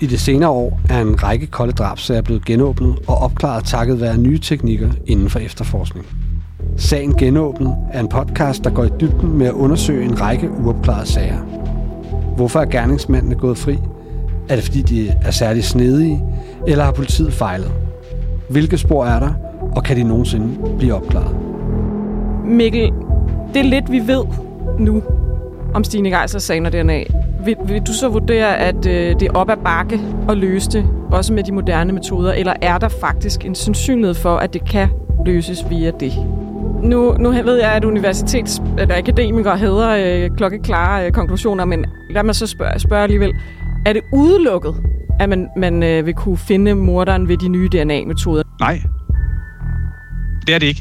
I det senere år er en række kolde drabssager blevet genåbnet og opklaret takket være nye teknikker inden for efterforskning. Sagen Genåbnet er en podcast, der går i dybden med at undersøge en række uopklarede sager. Hvorfor er gerningsmændene gået fri? Er det fordi, de er særlig snedige, eller har politiet fejlet? Hvilke spor er der, og kan de nogensinde blive opklaret? Mikkel, det er lidt, vi ved nu om Stine Geisler-sagen og DNA. Vil du så vurdere, at det er op ad bakke at løse det, også med de moderne metoder, eller er der faktisk en sandsynlighed for, at det kan løses via det? Nu ved jeg, at akademikere hedder klokkeklare konklusioner, men lad mig så spørge alligevel. Er det udelukket, at man vil kunne finde morderen ved de nye DNA-metoder? Nej, det er det ikke.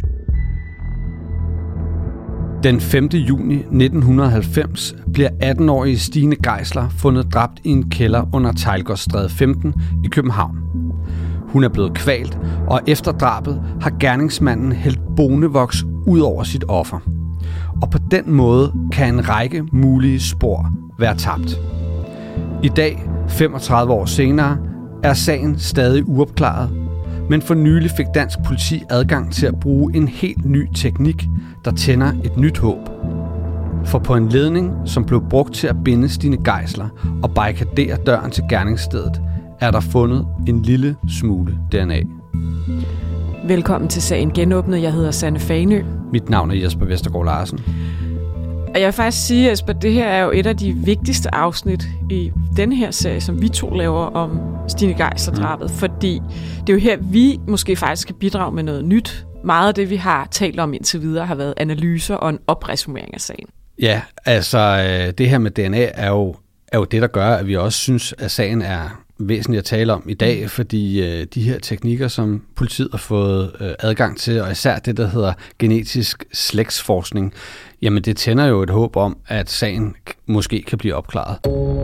Den 5. juni 1990 bliver 18-årige Stine Geisler fundet dræbt i en kælder under Teglgårdstræde 15 i København. Hun er blevet kvalt, og efter drabet har gerningsmanden hældt bonevoks ud over sit offer. Og på den måde kan en række mulige spor være tabt. I dag, 35 år senere, er sagen stadig uopklaret, men for nylig fik dansk politi adgang til at bruge en helt ny teknik, der tænder et nyt håb. For på en ledning, som blev brugt til at binde Stine Geisler og barrikadere døren til gerningsstedet, er der fundet en lille smule DNA. Velkommen til Sagen Genåbnet. Jeg hedder Sanne Fanø. Mit navn er Jesper Vestergaard Larsen. Og jeg vil faktisk sige, Jesper, det her er jo et af de vigtigste afsnit i den her serie, som vi to laver om Stine Geisler-drabet, fordi det er jo her, vi måske faktisk kan bidrage med noget nyt. Meget af det, vi har talt om indtil videre, har været analyser og en opresumering af sagen. Ja, altså det her med DNA er jo det, der gør, at vi også synes, at sagen er væsentligt at tale om i dag, fordi de her teknikker, som politiet har fået adgang til, og især det, der hedder genetisk slægtsforskning, jamen det tænder jo et håb om, at sagen måske kan blive opklaret.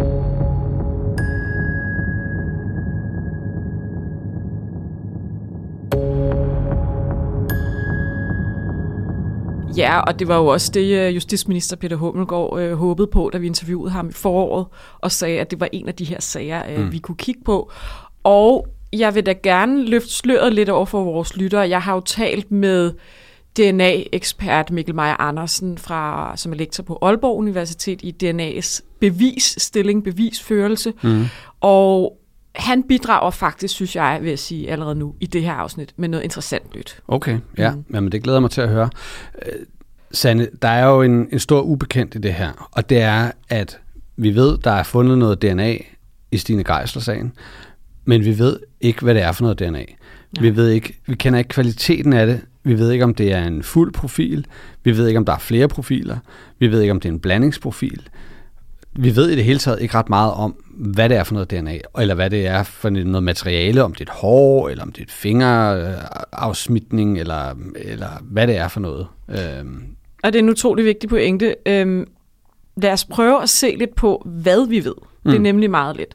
Ja, og det var jo også det, justitsminister Peter Hummelgaard håbede på, da vi interviewede ham i foråret, og sagde, at det var en af de her sager, vi kunne kigge på. Og jeg vil da gerne løfte sløret lidt over for vores lyttere. Jeg har jo talt med DNA-ekspert Mikkel Meyer Andersen, som er lektor på Aalborg Universitet i DNA's bevisførelse. Og han bidrager faktisk, synes jeg, vil jeg sige allerede nu, i det her afsnit, med noget interessant nyt. Okay, ja. Jamen, det glæder mig til at høre. Sanne, der er jo en stor ubekendt i det her, og det er, at vi ved, der er fundet noget DNA i Stine Geisler-sagen, men vi ved ikke, hvad det er for noget DNA. Ja. Vi kender ikke kvaliteten af det. Vi ved ikke, om det er en fuld profil. Vi ved ikke, om der er flere profiler. Vi ved ikke, om det er en blandingsprofil. Vi ved i det hele taget ikke ret meget om, hvad det er for noget DNA, eller hvad det er for noget materiale, om det er et hår, eller om det er et fingerafsmitning, eller hvad det er for noget. Og det er en utrolig vigtig pointe. Lad os prøve at se lidt på, hvad vi ved. Det er nemlig meget lidt.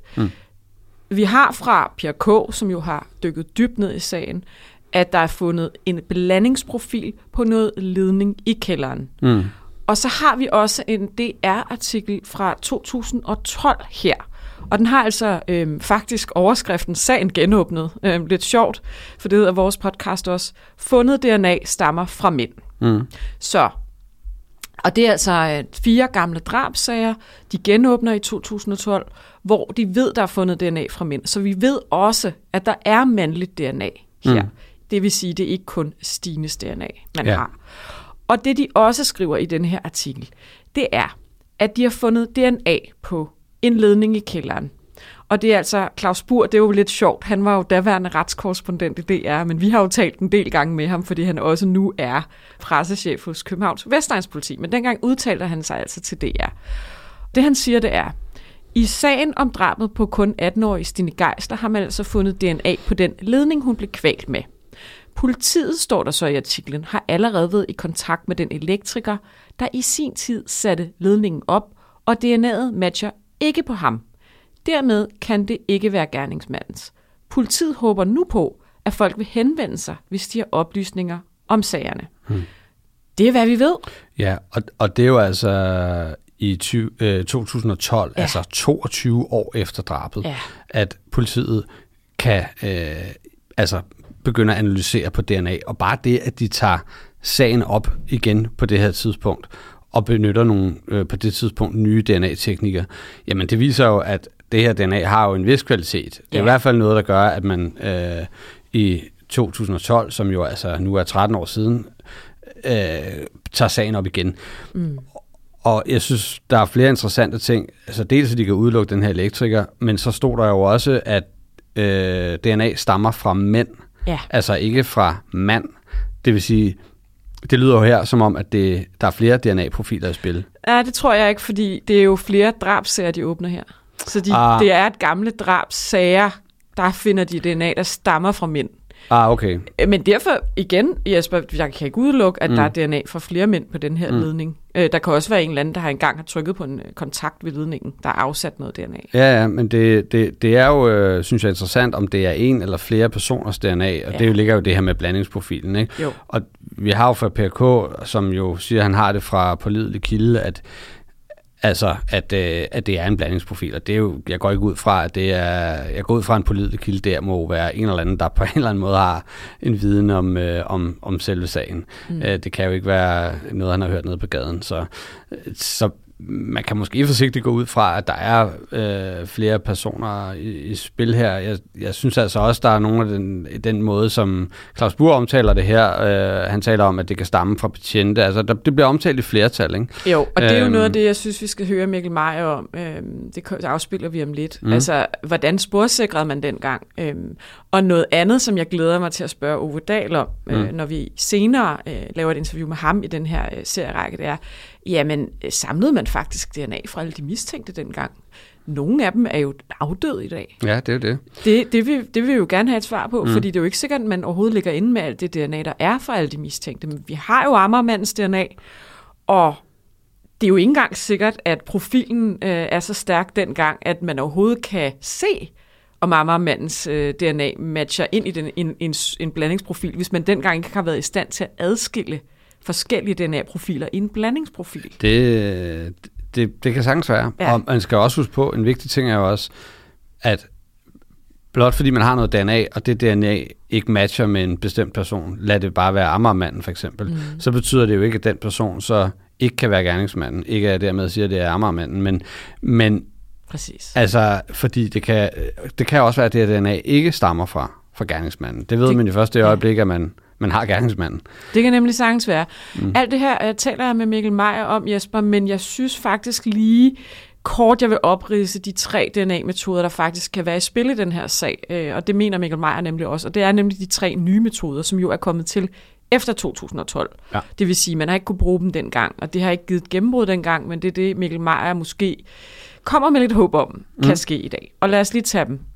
Vi har fra Pierre K., som jo har dykket dybt ned i sagen, at der er fundet en blandingsprofil på noget ledning i kælderen. Og så har vi også en DR-artikel fra 2012 her. Og den har altså faktisk overskriften Sagen Genåbnet. Lidt sjovt, for det hedder vores podcast også. Fundet DNA stammer fra mænd. Så, og det er altså 4 gamle drabssager. De genåbner i 2012, hvor de ved, der er fundet DNA fra mænd. Så vi ved også, at der er mandligt DNA her. Det vil sige, det er ikke kun Stines DNA, man har. Og det, de også skriver i den her artikel, det er, at de har fundet DNA på en ledning i kælderen. Og det er altså Claus Burr, det er jo lidt sjovt. Han var jo daværende retskorrespondent i DR, men vi har jo talt en del gange med ham, fordi han også nu er pressechef hos Københavns Vestegnspoliti. Men dengang udtaler han sig altså til DR. Det han siger, det er, i sagen om drabet på kun 18-årige Stine Geisler har man altså fundet DNA på den ledning, hun blev kvalt med. Politiet, står der så i artiklen, har allerede været i kontakt med den elektriker, der i sin tid satte ledningen op, og DNA'et matcher ikke på ham. Dermed kan det ikke være gerningsmandens. Politiet håber nu på, at folk vil henvende sig, hvis de har oplysninger om sagerne. Det er, hvad vi ved. Ja, og det er jo altså i 2012, altså 22 år efter drabet, at politiet kan begynde at analysere på DNA. Og bare det, at de tager sagen op igen på det her tidspunkt, og benytter nogle på det tidspunkt nye DNA-teknikker, jamen det viser jo, at det her DNA har jo en vis kvalitet. Det er i hvert fald noget, der gør, at man i 2012, som jo altså nu er 13 år siden, tager sagen op igen. Og jeg synes, der er flere interessante ting. Altså dels, at de kan udelukke den her elektriker, men så stod der jo også, at DNA stammer fra mænd. Ja. Altså ikke fra mand. Det vil sige, det lyder jo her som om, at der er flere DNA-profiler i spil. Ja, det tror jeg ikke, fordi det er jo flere drabssager, de åbner her. Så det er et gamle drabssager, der finder de DNA, der stammer fra mænd. Okay. Men derfor, igen, Jesper, jeg kan ikke udelukke, at der er DNA fra flere mænd på den her ledning. Der kan også være en eller anden, der har engang har trykket på en kontakt ved ledningen, der har afsat noget DNA. Ja, men det er jo, synes jeg, interessant, om det er en eller flere personers DNA, og det ligger jo det her med blandingsprofilen, ikke? Jo. Og vi har jo fra PRK, som jo siger, at han har det fra pålidelig kilde, at det er en blandingsprofil, og det er jo, jeg går ikke ud fra, at det er, jeg går ud fra en pålidelig kilde, der må være en eller anden, der på en eller anden måde har en viden om selve sagen. Det kan jo ikke være noget, han har hørt nede på gaden, så man kan måske forsigtigt gå ud fra, at der er flere personer i spil her. Jeg synes altså også, der er nogle af den måde, som Claus Burr omtaler det her. Han taler om, at det kan stamme fra betjente. Altså, det bliver omtalt i flertal, ikke? Jo, og det er jo noget af det, jeg synes, vi skal høre Mikkel Meyer om. Det afspiller vi om lidt. Altså, hvordan sporsikrede man dengang? Og noget andet, som jeg glæder mig til at spørge Ove Dahl om, når vi senere laver et interview med ham i den her serierække, det er, jamen, samlede man faktisk DNA fra alle de mistænkte dengang? Nogle af dem er jo afdøde i dag. Ja, det er jo det. Det vil vi jo gerne have et svar på, fordi det er jo ikke sikkert, at man overhovedet ligger inde med alt det DNA, der er fra alle de mistænkte. Men vi har jo Amagermandens DNA, og det er jo ikke engang sikkert, at profilen er så stærk dengang, at man overhovedet kan se, om Amagermandens DNA matcher ind i en blandingsprofil, hvis man dengang ikke har været i stand til at adskille forskellige DNA-profiler i en blandingsprofil. Det kan sagtens være. Ja. Og man skal også huske på, en vigtig ting er jo også, at blot fordi man har noget DNA, og det DNA ikke matcher med en bestemt person, lad det bare være Amagermanden for eksempel, så betyder det jo ikke, at den person så ikke kan være gerningsmanden. Ikke at dermed siger, at det er Amagermanden, men præcis. Altså, fordi det kan også være, at det her DNA ikke stammer fra gerningsmanden. Det ved man i første øjeblik, at man har gerningsmanden. Det kan nemlig sagtens være. Alt det her taler jeg med Mikkel Meyer om, Jesper, men jeg synes faktisk lige kort, jeg vil opridse de 3 DNA-metoder, der faktisk kan være i spil i den her sag. Og det mener Mikkel Meyer nemlig også. Og det er nemlig de 3 nye metoder, som jo er kommet til efter 2012. Ja. Det vil sige, at man har ikke kunne bruge dem dengang, og det har ikke givet gennembrud dengang, men det er det, Mikkel Meyer måske kommer med lidt håb om, kan ske i dag. Og lad os lige tage dem.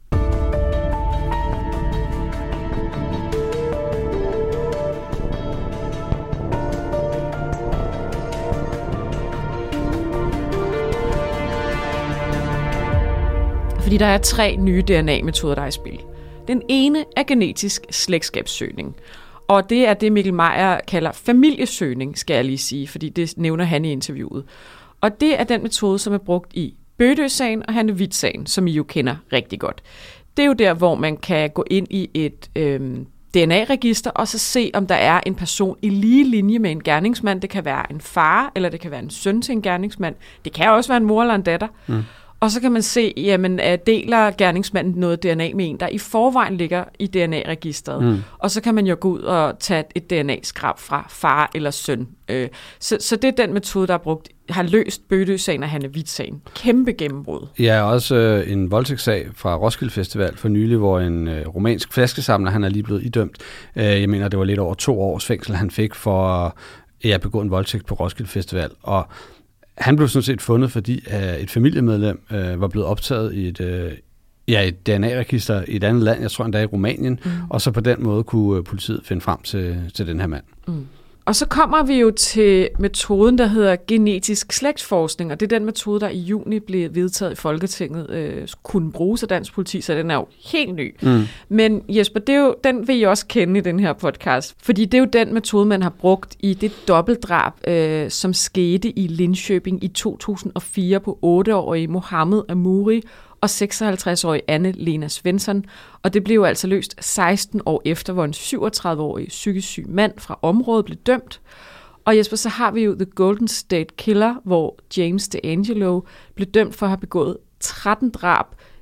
Fordi der er 3 nye DNA-metoder, der er i spil. Den ene er genetisk slægtskabssøgning. Og det er det, Mikkel Meyer kalder familiesøgning, skal jeg lige sige, fordi det nævner han i interviewet. Og det er den metode, som er brugt i Bødø-sagen og Hanne Hvidt-sagen, som I jo kender rigtig godt. Det er jo der, hvor man kan gå ind i et DNA-register og så se, om der er en person i lige linje med en gerningsmand. Det kan være en far, eller det kan være en søn til en gerningsmand. Det kan også være en mor eller en datter. Og så kan man se, jamen, deler gerningsmanden noget DNA med en, der i forvejen ligger i DNA-registret. Og så kan man jo gå ud og tage et DNA-skrab fra far eller søn. Så det er den metode, der er brugt, har løst Bødø-sagen og Hanne Hvidt-sagen. Kæmpe gennembrud. Ja, også en voldtægtssag fra Roskilde Festival for nylig, hvor en rumænsk flaskesamler, han er lige blevet idømt. Jeg mener, det var lidt over 2 års fængsel, han fik for at begå en voldtægt på Roskilde Festival. Og han blev sådan set fundet, fordi et familiemedlem var blevet optaget i et DNA-register i et andet land, jeg tror endda i Rumænien, og så på den måde kunne politiet finde frem til den her mand. Og så kommer vi jo til metoden, der hedder genetisk slægtsforskning, og det er den metode, der i juni blev vedtaget i Folketinget, kunne bruges af dansk politi, så den er jo helt ny. Men Jesper, det er jo, den vil I også kende i den her podcast, fordi det er jo den metode, man har brugt i det dobbeltdrab, som skete i Linköping i 2004 på 8-årige Mohammed Amouri og 56-årige Anne-Lena Svensson, og det blev altså løst 16 år efter, hvor en 37-årig psykisk syg mand fra området blev dømt. Og Jesper, så har vi jo The Golden State Killer, hvor James DeAngelo blev dømt for at have begået 13 drab,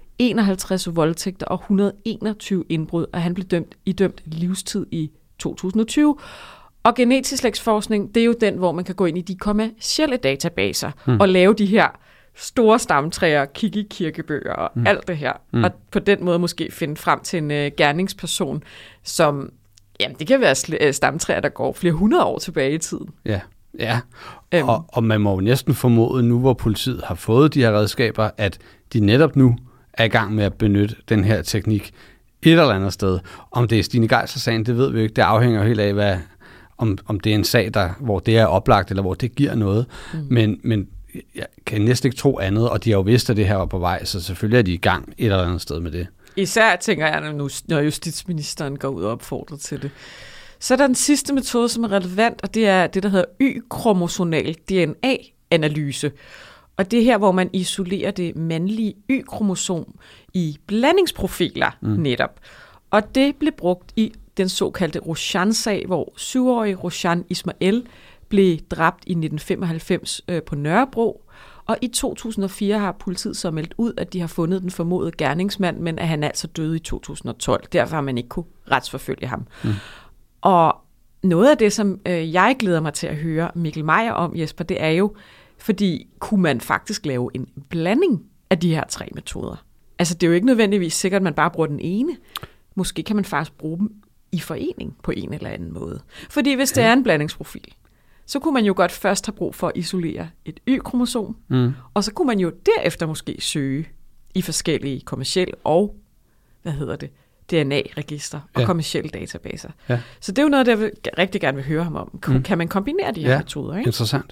51 voldtægter og 121 indbrud, og han blev idømt livstid i 2020. Og genetisk slægtsforskning, det er jo den, hvor man kan gå ind i de kommercielle databaser og lave de her store stamtræer, kigge i kirkebøger og alt det her. Og på den måde måske finde frem til en gerningsperson, som, jamen det kan være stamtræer, der går flere hundrede år tilbage i tiden. Ja. Og man må jo næsten formode nu, hvor politiet har fået de her redskaber, at de netop nu er i gang med at benytte den her teknik et eller andet sted. Om det er Stine Geisler-sagen, det ved vi ikke. Det afhænger jo helt af, om det er en sag, hvor det er oplagt, eller hvor det giver noget. Men jeg kan næsten ikke tro andet, og de har jo vidst, at det her var på vej, så selvfølgelig er de i gang et eller andet sted med det. Især tænker jeg nu, når justitsministeren går ud og opfordrer til det. Så er der den sidste metode, som er relevant, og det er det, der hedder Y-kromosonal DNA-analyse. Og det er her, hvor man isolerer det mandlige Y-kromosom i blandingsprofiler netop. Og det blev brugt i den såkaldte Roshan-sag, hvor 7-årige Roshan Ismail blev dræbt i 1995 på Nørrebro, og i 2004 har politiet så meldt ud, at de har fundet den formodede gerningsmand, men at han altså døde i 2012. Derfor har man ikke kunne retsforfølge ham. Og noget af det, som jeg glæder mig til at høre Mikkel Meyer om, Jesper, det er jo, fordi kunne man faktisk lave en blanding af de her 3 metoder? Altså det er jo ikke nødvendigvis sikkert, at man bare bruger den ene. Måske kan man faktisk bruge dem i forening på en eller anden måde. Fordi hvis det er en blandingsprofil, så kunne man jo godt først have brug for at isolere et Y-kromosom, og så kunne man jo derefter måske søge i forskellige kommercielle og, DNA-register og kommercielle databaser. Ja. Så det er jo noget, jeg rigtig gerne vil høre ham om. Kan man kombinere de her metoder? Ikke? Interessant.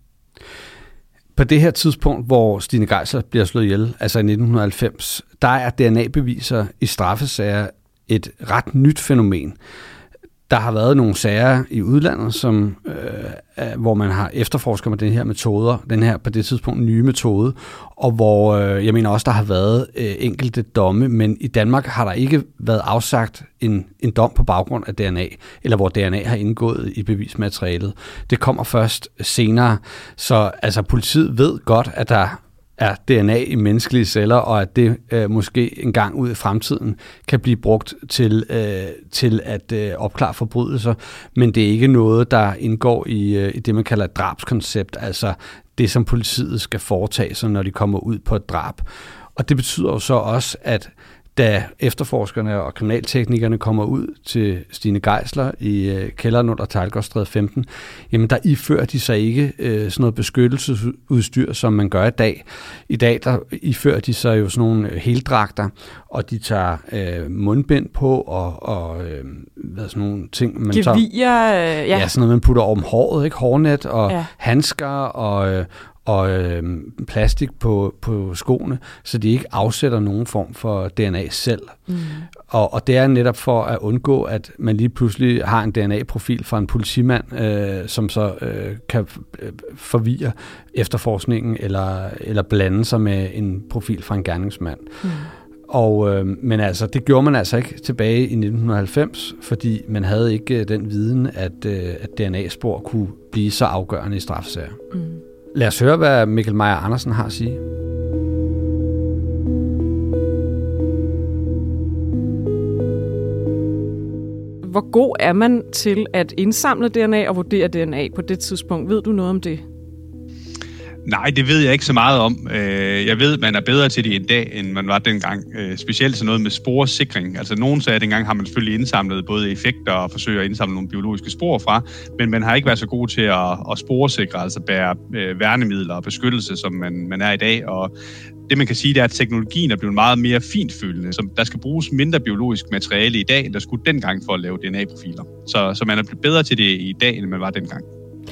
På det her tidspunkt, hvor Stine Geisler bliver slået ihjel, altså i 1990, der er DNA-beviser i straffesager et ret nyt fænomen. Der har været nogle sager i udlandet, som, hvor man har efterforsket med den her metoder, den her på det tidspunkt nye metode, og hvor jeg mener også, der har været enkelte domme, men i Danmark har der ikke været afsagt en dom på baggrund af DNA, eller hvor DNA har indgået i bevismaterialet. Det kommer først senere, så altså politiet ved godt, at der er DNA i menneskelige celler, og at det måske en gang ud i fremtiden kan blive brugt til at opklare forbrydelser, men det er ikke noget, der indgår i det, man kalder et drabskoncept, altså det, som politiet skal foretage sig, når de kommer ud på et drab. Og det betyder jo så også, at da efterforskerne og kriminalteknikerne kommer ud til Stine Geisler i kælderen under Teglgårdstræde 15, jamen der ifører de sig ikke sådan noget beskyttelsesudstyr, som man gør i dag. I dag der ifører de sig jo sådan nogle heldragter, og de tager mundbind på og sådan nogle ting. Man gevier, ja, sådan noget, man putter om håret, ikke? Hårnet og handsker og plastik på skoene, så de ikke afsætter nogen form for DNA selv. Og det er netop for at undgå, at man lige pludselig har en DNA-profil fra en politimand, som så kan forvirre efterforskningen eller blande sig med en profil fra en gerningsmand. Men altså, det gjorde man altså ikke tilbage i 1990, fordi man havde ikke den viden, at DNA-spor kunne blive så afgørende i straffesager. Lad os høre, hvad Mikkel Meyer Andersen har at sige. Hvor god er man til at indsamle DNA og vurdere DNA på det tidspunkt? Ved du noget om det? Nej, det ved jeg ikke så meget om. Jeg ved, at man er bedre til det i dag, end man var dengang. Specielt sådan noget med sporsikring. Altså nogen sagde, at dengang har man selvfølgelig indsamlet både effekter og forsøger at indsamle nogle biologiske spor fra, men man har ikke været så god til at sporsikre, altså bære værnemidler og beskyttelse, som man er i dag. Og det man kan sige, det er, at teknologien er blevet meget mere fintfølende. Så der skal bruges mindre biologisk materiale i dag, end der skulle dengang for at lave DNA-profiler. Så man er blevet bedre til det i dag, end man var dengang.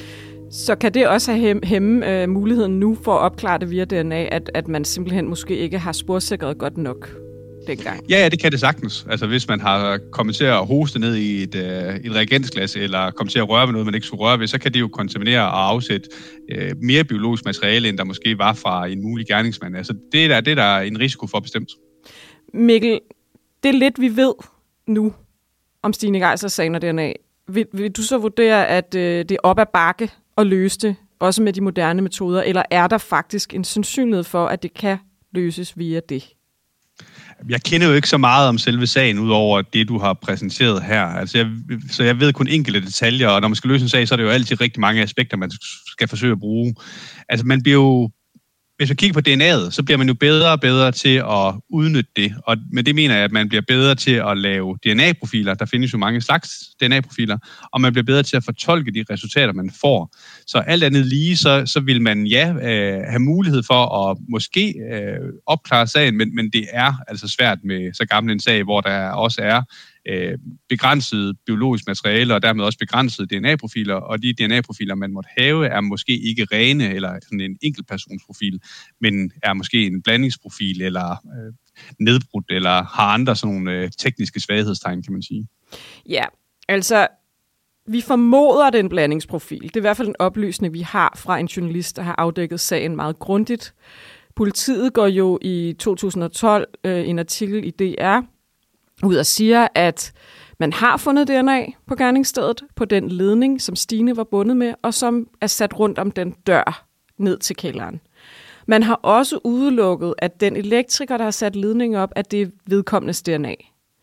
Så kan det også have hæmme muligheden nu for at opklare det via DNA, at man simpelthen måske ikke har sporsikret godt nok dengang? Ja, det kan det sagtens. Altså hvis man har kommet til at hoste ned i et reagensglas, eller kommet til at røre ved noget, man ikke skulle røre ved, så kan det jo kontaminere og afsætte mere biologisk materiale, end der måske var fra en mulig gerningsmand. Altså det er der en risiko for bestemt. Mikkel, det er lidt, vi ved nu om Stine Geisler-sagen og DNA. Vil du så vurdere, at det er op ad bakke at løse det, også med de moderne metoder, eller er der faktisk en sandsynlighed for, at det kan løses via det? Jeg kender jo ikke så meget om selve sagen, udover det, du har præsenteret her. Altså så jeg ved kun enkelte detaljer, og når man skal løse en sag, så er det jo altid rigtig mange aspekter, man skal forsøge at bruge. Altså man bliver jo, hvis man kigger på DNA'et, så bliver man jo bedre og bedre til at udnytte det. Og med det mener jeg, at man bliver bedre til at lave DNA-profiler. Der findes jo mange slags DNA-profiler, og man bliver bedre til at fortolke de resultater, man får. Så alt andet lige, så vil man have mulighed for at måske opklare sagen, men det er altså svært med så gammel en sag, hvor der også er begrænset biologisk materiale, og dermed også begrænsede DNA-profiler, og de DNA-profiler, man måtte have, er måske ikke rene, eller sådan en enkeltpersonsprofil, men er måske en blandingsprofil, eller nedbrudt, eller har andre sådan nogle tekniske svaghedstegn, kan man sige. Ja, altså, vi formoder, det er en blandingsprofil. Det er i hvert fald en oplysning, vi har fra en journalist, der har afdækket sagen meget grundigt. Politiet går jo i 2012 en artikel i DR ud og siger, at man har fundet DNA på gerningsstedet, på den ledning, som Stine var bundet med, og som er sat rundt om den dør ned til kælderen. Man har også udelukket, at den elektriker, der har sat ledningen op, at det er vedkommendes DNA.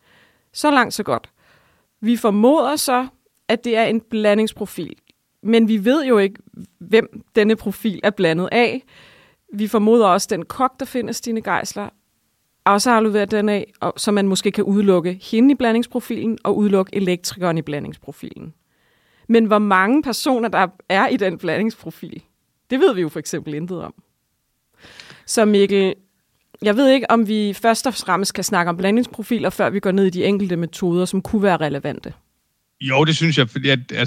Så langt, så godt. Vi formoder så, at det er en blandingsprofil, men vi ved jo ikke, hvem denne profil er blandet af. Vi formoder også, den kok, der finder Stine Geisler, også har afleveret DNA, så man måske kan udelukke hende i blandingsprofilen og udelukke elektrikeren i blandingsprofilen. Men hvor mange personer, der er i den blandingsprofil, det ved vi jo for eksempel intet om. Så Mikkel, jeg ved ikke, om vi først og fremmest kan snakke om blandingsprofiler, før vi går ned i de enkelte metoder, som kunne være relevante. Jo, det synes jeg, fordi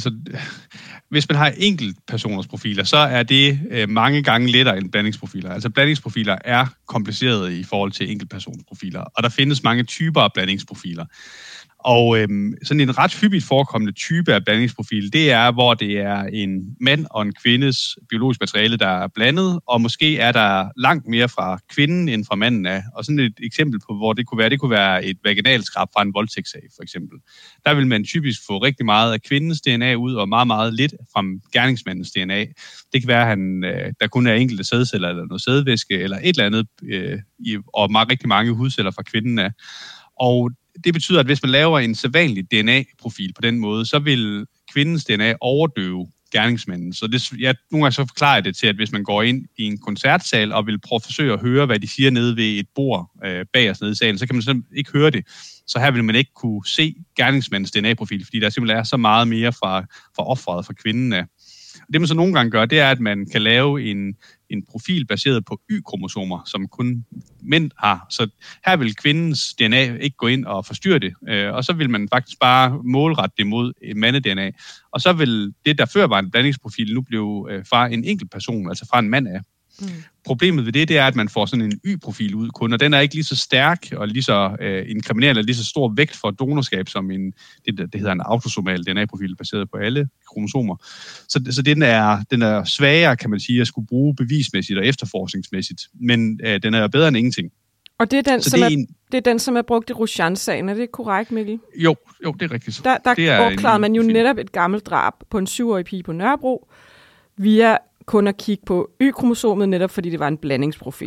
hvis man har enkeltpersoners profiler, så er det mange gange lettere end blandingsprofiler. Altså blandingsprofiler er komplicerede i forhold til enkeltpersoners profiler, og der findes mange typer af blandingsprofiler. Og sådan en ret hyppigt forekommende type af blandingsprofil, det er, hvor det er en mand og en kvindes biologisk materiale, der er blandet, og måske er der langt mere fra kvinden end fra manden af. Og sådan et eksempel på, hvor det kunne være et vaginalskrab fra en voldtægtssag, for eksempel. Der vil man typisk få rigtig meget af kvindens DNA ud, og meget, meget lidt fra gerningsmandens DNA. Det kan være, at der kun er enkelte sædceller, eller noget sædvæske, eller et eller andet, og rigtig mange hudceller fra kvinden af. Og det betyder, at hvis man laver en sædvanlig DNA-profil på den måde, så vil kvindens DNA overdøve gerningsmanden. Så nogle gange så forklarer jeg det til, at hvis man går ind i en koncertsal og vil prøve at forsøge at høre, hvad de siger nede ved et bord bag os nede i salen, så kan man simpelthen ikke høre det. Så her vil man ikke kunne se gerningsmandens DNA-profil, fordi der simpelthen er så meget mere fra offeret, fra kvinden af. Det man så nogle gange gør, det er, at man kan lave en profil baseret på Y-kromosomer, som kun mænd har. Så her vil kvindens DNA ikke gå ind og forstyrre det, og så vil man faktisk bare målrette det mod mande-DNA. Og så vil det, der før var en blandingsprofil, nu blive fra en enkelt person, altså fra en mand af. Problemet ved det er, at man får sådan en Y-profil ud kun, og den er ikke lige så stærk og lige så inkriminerende eller lige så stor vægt for donorskab som det hedder en autosomal DNA-profil baseret på alle kromosomer. Så den er svagere, kan man sige, at skulle bruge bevismæssigt og efterforskningsmæssigt, men den er bedre end ingenting. Og det er den, som er brugt i Rusjan-sagen. Er det korrekt, Mikkel? Jo, det er rigtigt. Der opklarede man jo netop et gammelt drab på en 7-årig pige på Nørrebro via kun at kigge på Y-kromosomet, netop fordi det var en blandingsprofil.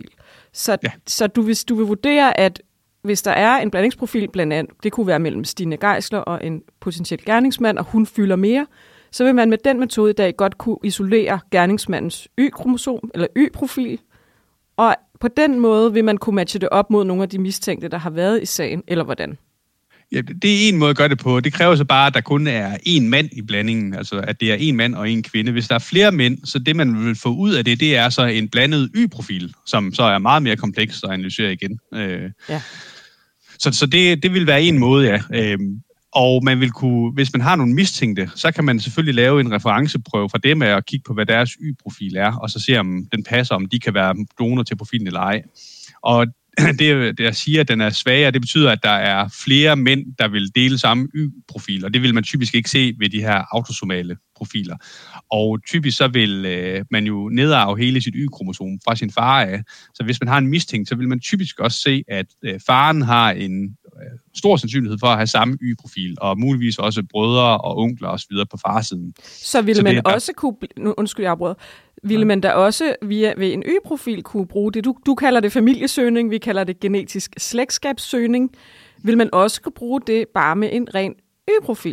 Så du vil vurdere, at hvis der er en blandingsprofil, blandt andet, det kunne være mellem Stine Geisler og en potentiel gerningsmand, og hun fylder mere, så vil man med den metode i dag godt kunne isolere gerningsmandens Y-kromosom eller Y-profil, og på den måde vil man kunne matche det op mod nogle af de mistænkte, der har været i sagen, eller hvordan? Ja, det er en måde at gøre det på. Det kræver så bare, at der kun er én mand i blandingen, altså at det er én mand og én kvinde. Hvis der er flere mænd, så det man vil få ud af det, det er så en blandet Y-profil, som så er meget mere kompleks at analysere igen. Ja. Så det vil være en måde, ja. Og man vil kunne, hvis man har nogle mistænkte, så kan man selvfølgelig lave en referenceprøve fra dem af og kigge på, hvad deres Y-profil er, og så se, om den passer, om de kan være donor til profilen eller ej. Og det, jeg siger, at den er svagere, det betyder, at der er flere mænd, der vil dele samme Y-profil, og det vil man typisk ikke se ved de her autosomale profiler. Og typisk så vil man jo nedarve hele sit Y-kromosom fra sin far af. Så hvis man har en mistænkt, så vil man typisk også se, at faren har en stor sandsynlighed for at have samme Y-profil, og muligvis også brødre og onkler osv. på farsiden. Så ville man også kunne... Undskyld, jeg afbryder. Ville man da også ved en Y-profil kunne bruge det? Du kalder det familiesøgning, vi kalder det genetisk slægtskabssøgning. Vil man også kunne bruge det bare med en ren Y-profil?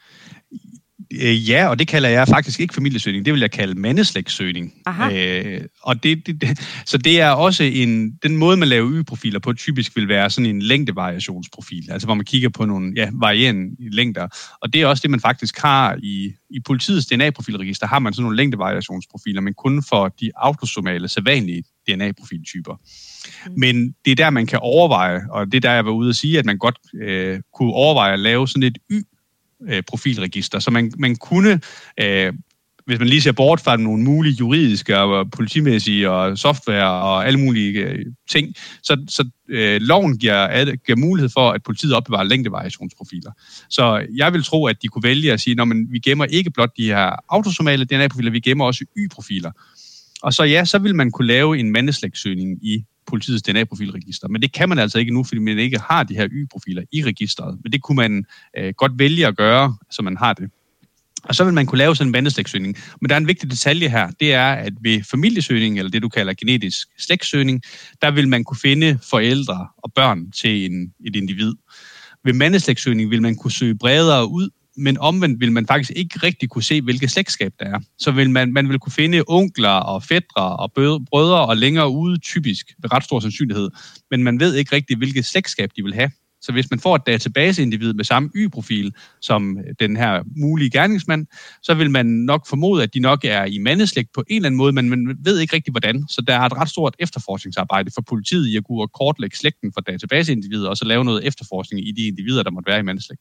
Ja, og det kalder jeg faktisk ikke familiesøgning, det vil jeg kalde mandeslægtssøgning. Og så det er også den måde, man laver Y-profiler på, typisk vil være sådan en længdevariationsprofil, altså hvor man kigger på nogle varierende længder. Og det er også det, man faktisk har i politiets DNA-profilregister, har man sådan nogle længdevariationsprofiler, men kun for de autosomale, sædvanlige DNA-profiltyper. Men det er der, man kan overveje, og det er der, jeg var ude at sige, at man godt kunne overveje at lave sådan et profilregister, så man kunne, hvis man lige ser bort fra nogle mulige juridiske og politimæssige og software og alle mulige ting, så loven giver mulighed for, at politiet opbevarer længdevariationsprofiler. Så jeg vil tro, at de kunne vælge at sige, at vi gemmer ikke blot de her autosomale DNA-profiler, vi gemmer også Y-profiler. Og så vil man kunne lave en mandeslægtssøgning i politiets DNA-profilregister. Men det kan man altså ikke nu, fordi man ikke har de her Y-profiler i registret. Men det kunne man godt vælge at gøre, så man har det. Og så vil man kunne lave sådan en mandeslægtssøgning. Men der er en vigtig detalje her, det er, at ved familiesøgning, eller det du kalder genetisk slægtssøgning, der vil man kunne finde forældre og børn til et individ. Ved mandeslægtssøgning vil man kunne søge bredere ud, men omvendt vil man faktisk ikke rigtig kunne se, hvilket slægtskab der er. Så vil man vil kunne finde onkler og fætre og brødre og længere ude, typisk ved ret stor sandsynlighed, men man ved ikke rigtig, hvilket slægtskab de vil have. Så hvis man får et databaseindivid med samme Y-profil som den her mulige gerningsmand, så vil man nok formode, at de nok er i mandeslægt på en eller anden måde, men man ved ikke rigtig hvordan. Så der er et ret stort efterforskningsarbejde for politiet i at kunne kortlægge slægten for databaseindivider, og så lave noget efterforskning i de individer, der måtte være i mandeslægt.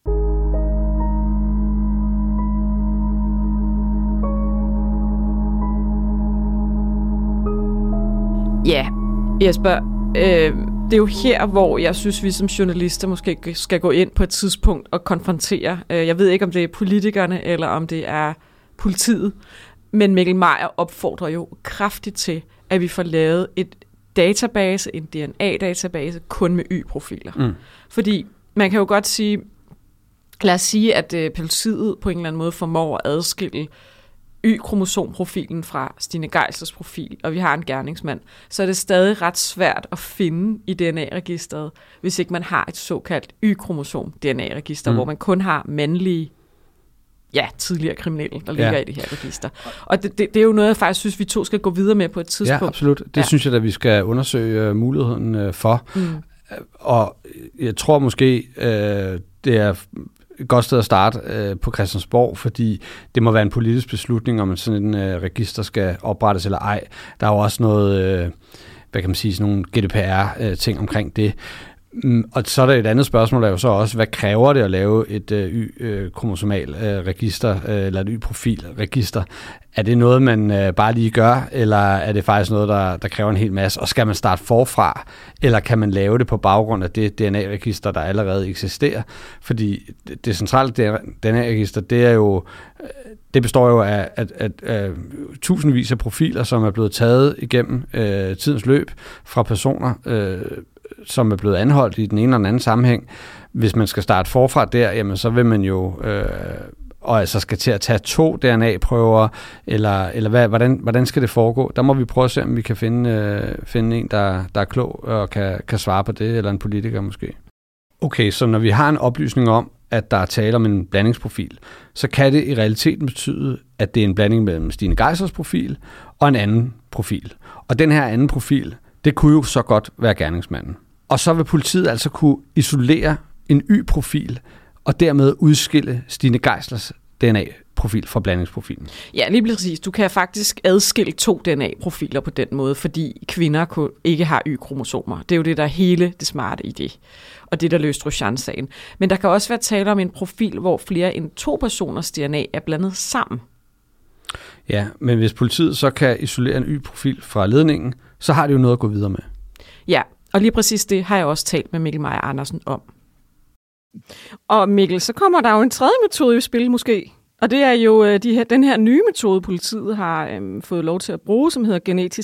Ja, Jesper, det er jo her, hvor jeg synes, vi som journalister måske skal gå ind på et tidspunkt og konfrontere. Jeg ved ikke, om det er politikerne, eller om det er politiet, men Mikkel Meyer opfordrer jo kraftigt til, at vi får lavet et database, en DNA-database, kun med Y-profiler. Mm. Fordi man kan jo godt sige, lad os sige, at politiet på en eller anden måde formår at adskille Y-kromosomprofilen fra Stine Geisels profil, og vi har en gerningsmand, så er det stadig ret svært at finde i DNA-registeret, hvis ikke man har et såkaldt Y-kromosom-DNA-register, hvor man kun har mandlige, tidligere kriminelle, der ligger i det her register. Og det er jo noget, jeg faktisk synes, vi to skal gå videre med på et tidspunkt. Ja, absolut. Det synes jeg, at vi skal undersøge muligheden for. Og jeg tror måske, det er et godt sted at starte på Christiansborg, fordi det må være en politisk beslutning, om sådan en register skal oprettes eller ej. Der er jo også noget, hvad kan man sige, sådan nogle GDPR-ting omkring det. Og så er der et andet spørgsmål, der er jo så også, hvad kræver det at lave et Y-kromosomal register, eller et Y-profil-register? Er det noget, man bare lige gør, eller er det faktisk noget, der kræver en hel masse? Og skal man starte forfra, eller kan man lave det på baggrund af det DNA-register, der allerede eksisterer? Fordi det centrale DNA-register, det består jo af tusindvis af profiler, som er blevet taget igennem tidens løb fra personer, som er blevet anholdt i den ene eller den anden sammenhæng. Hvis man skal starte forfra der, jamen så vil man jo og altså skal til at tage 2 DNA-prøver, eller hvordan skal det foregå? Der må vi prøve at se, om vi kan finde en, der er klog og kan svare på det, eller en politiker måske. Okay, så når vi har en oplysning om, at der er tale om en blandingsprofil, så kan det i realiteten betyde, at det er en blanding mellem Stine Geislers profil og en anden profil. Og den her anden profil, det kunne jo så godt være gerningsmanden. Og så vil politiet altså kunne isolere en Y-profil og dermed udskille Stine Geislers DNA-profil fra blandingsprofilen. Ja, lige præcis. Du kan faktisk adskille 2 DNA-profiler på den måde, fordi kvinder ikke har Y-kromosomer. Det er jo det, der er hele det smarte i det. Og det, der løste Rochan-sagen. Men der kan også være tale om en profil, hvor flere end 2 personers DNA er blandet sammen. Ja, men hvis politiet så kan isolere en Y-profil fra ledningen, så har det jo noget at gå videre med. Ja, og lige præcis det har jeg også talt med Mikkel Meyer Andersen om. Og Mikkel, så kommer der jo en tredje metode i spil måske. Og det er jo den her nye metode, politiet har fået lov til at bruge, som hedder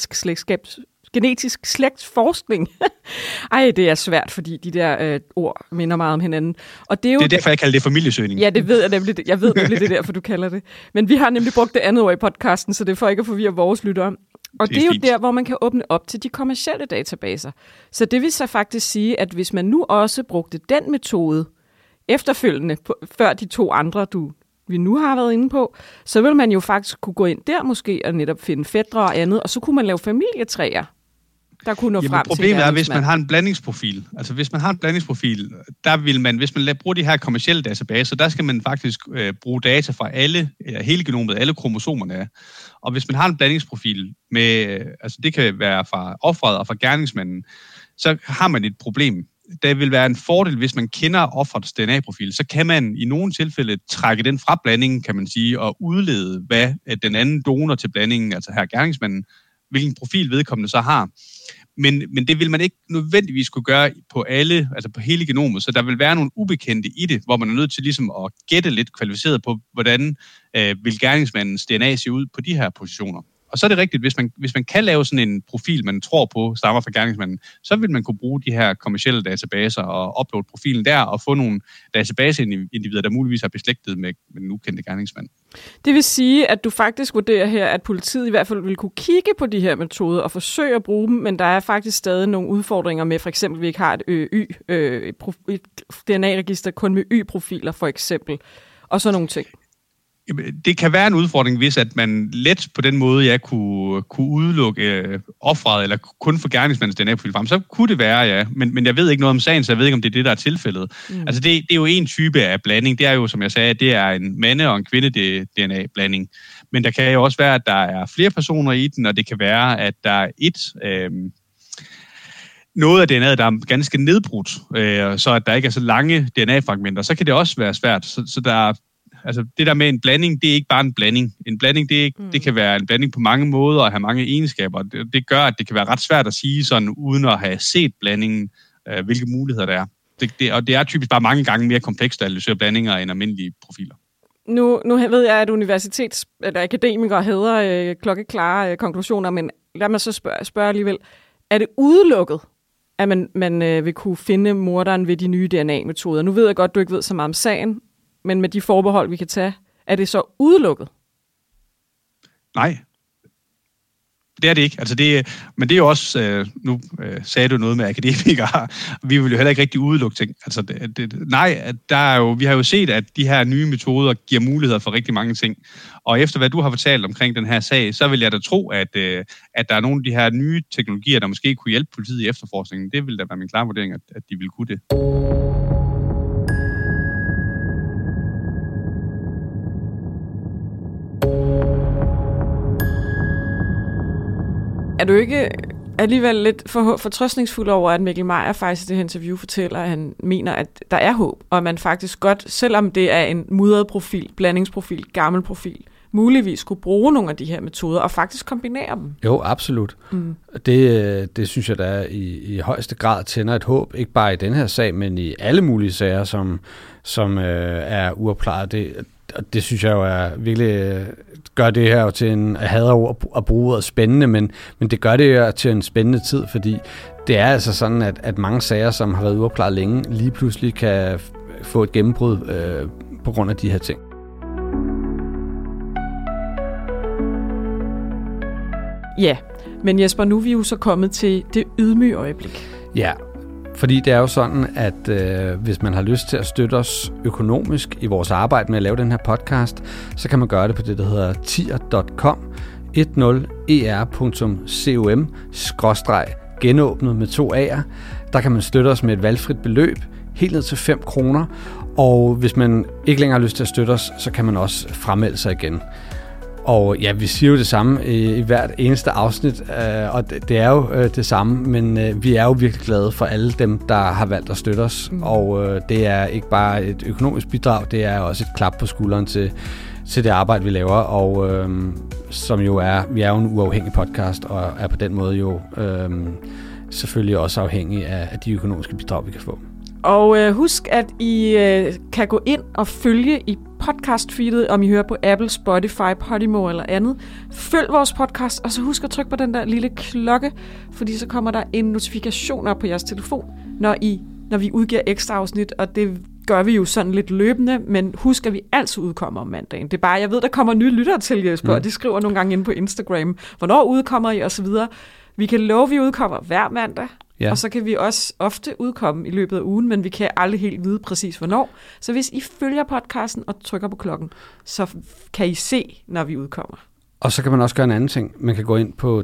genetisk slægtsforskning. Ej, det er svært, fordi de der ord minder meget om hinanden. Og det er derfor, jeg kalder det familiesøgning. Ja, det ved jeg nemlig. Jeg ved nemlig, det er derfor, du kalder det. Men vi har nemlig brugt det andet ord i podcasten, så det er for ikke at forvirre vores lyttere. Og det er jo der, hvor man kan åbne op til de kommercielle databaser. Så det vil så faktisk sige, at hvis man nu også brugte den metode efterfølgende, før de 2 andre, vi nu har været inde på, så vil man jo faktisk kunne gå ind der måske og netop finde fætre og andet, og så kunne man lave familietræer, der kunne nå frem til. Problemet er, hvis man har en blandingsprofil. Altså hvis man har en blandingsprofil, der vil man, hvis man bruger de her kommercielle databaser, der skal man faktisk bruge data fra hele genomet, alle kromosomerne er. Og hvis man har en blandingsprofil med, altså det kan være fra offeret og fra gerningsmanden, så har man et problem. Det vil være en fordel, hvis man kender offerets DNA-profil, så kan man i nogle tilfælde trække den fra blandingen, kan man sige, og udlede, hvad den anden donor til blandingen, altså her gerningsmanden, hvilken profil vedkommende så har. Men det vil man ikke nødvendigvis kunne gøre på alle, altså på hele genomet, så der vil være nogle ubekendte i det, hvor man er nødt til ligesom at gætte lidt kvalificeret på, hvordan vil gerningsmandens DNA se ud på de her positioner. Og så er det rigtigt, hvis man kan lave sådan en profil, man tror på, stammer fra gerningsmanden, så vil man kunne bruge de her kommercielle databaser og uploade profilen der og få nogle databaseindivider, der muligvis er beslægtet med den ukendte gerningsmand. Det vil sige, at du faktisk vurderer her, at politiet i hvert fald vil kunne kigge på de her metoder og forsøge at bruge dem, men der er faktisk stadig nogle udfordringer med, for eksempel, at vi ikke har et DNA-register kun med Y-profiler, for eksempel, og så nogle ting. Det kan være en udfordring, hvis at man let på den måde kunne udelukke offeret, eller kun få gerningsmandens DNA-profil frem. Så kunne det være, ja. Men jeg ved ikke noget om sagen, så jeg ved ikke, om det er det, der er tilfældet. Altså det er jo en type af blanding. Det er jo, som jeg sagde, det er en mande- og en kvinde-DNA-blanding. Men der kan jo også være, at der er flere personer i den, og det kan være, at der er noget af DNA'et, der er ganske nedbrudt, så at der ikke er så lange DNA-fragmenter. Så kan det også være svært. Så der er altså det der med en blanding, det er ikke bare en blanding. En blanding, det kan være en blanding på mange måder og have mange egenskaber. Det gør, at det kan være ret svært at sige sådan, uden at have set blandingen, hvilke muligheder der er. Og det er typisk bare mange gange mere komplekst at analysere blandinger end almindelige profiler. Nu ved jeg, at eller akademikere hedder klokkeklare konklusioner, men lad mig så spørge alligevel. Er det udelukket, at man vil kunne finde morderen ved de nye DNA-metoder? Nu ved jeg godt, du ikke ved så meget om sagen, men med de forbehold, vi kan tage, er det så udelukket? Nej, det er det ikke. Altså men det er jo også, nu sagde du noget med akademikere, vi vil jo heller ikke rigtig udelukke ting. Altså vi har jo set, at de her nye metoder giver muligheder for rigtig mange ting. Og efter hvad du har fortalt omkring den her sag, så vil jeg da tro, at der er nogle af de her nye teknologier, der måske kunne hjælpe politiet i efterforskningen. Det vil da være min klare vurdering, at de vil kunne det. Er du ikke alligevel lidt fortrøstningsfuld over, at Mikkel Meyer faktisk i det her interview fortæller, at han mener, at der er håb, og at man faktisk godt, selvom det er en mudret profil, blandingsprofil, gammel profil, muligvis kunne bruge nogle af de her metoder og faktisk kombinere dem? Jo, absolut. Det synes jeg, der er i højeste grad tænder et håb, ikke bare i den her sag, men i alle mulige sager, som er uopklaret. Det synes jeg jo er virkelig gør det her til jeg hader ord at bruge ordet spændende, men det gør det jo til en spændende tid, fordi det er altså sådan, at mange sager, som har været uopklaret længe, lige pludselig kan få et gennembrud på grund af de her ting. Ja, men Jesper, nu er vi jo så kommet til det ydmyge øjeblik. Ja, Fordi det er jo sådan, at hvis man har lyst til at støtte os økonomisk i vores arbejde med at lave den her podcast, så kan man gøre det på det, der hedder tier.com, 10er.com/genåbnet med 2 A'er. Der kan man støtte os med et valgfrit beløb, helt ned til 5 kroner. Og hvis man ikke længere har lyst til at støtte os, så kan man også fremmelde sig igen. Og ja, vi siger jo det samme i hvert eneste afsnit, og det er jo det samme, men vi er jo virkelig glade for alle dem, der har valgt at støtte os. Og det er ikke bare et økonomisk bidrag, det er også et klap på skulderen til det arbejde, vi laver, og som jo vi er jo en uafhængig podcast, og er på den måde jo selvfølgelig også afhængig af de økonomiske bidrag, vi kan få. Og husk, at I kan gå ind og følge i podcast-feedet, om I hører på Apple, Spotify, Podimo eller andet. Følg vores podcast, og så husk at trykke på den der lille klokke, fordi så kommer der en notifikation op på jeres telefon, når vi udgiver ekstra afsnit, og det gør vi jo sådan lidt løbende, men husk, at vi altid udkommer om mandagen. Det er bare, jeg ved, der kommer nye lyttere til, Jesper, og de skriver nogle gange inde på Instagram, hvornår udkommer I, og så videre. Vi kan love, at vi udkommer hver mandag, og så kan vi også ofte udkomme i løbet af ugen, men vi kan aldrig helt vide præcis, hvornår. Så hvis I følger podcasten og trykker på klokken, så kan I se, når vi udkommer. Og så kan man også gøre en anden ting. Man kan gå ind på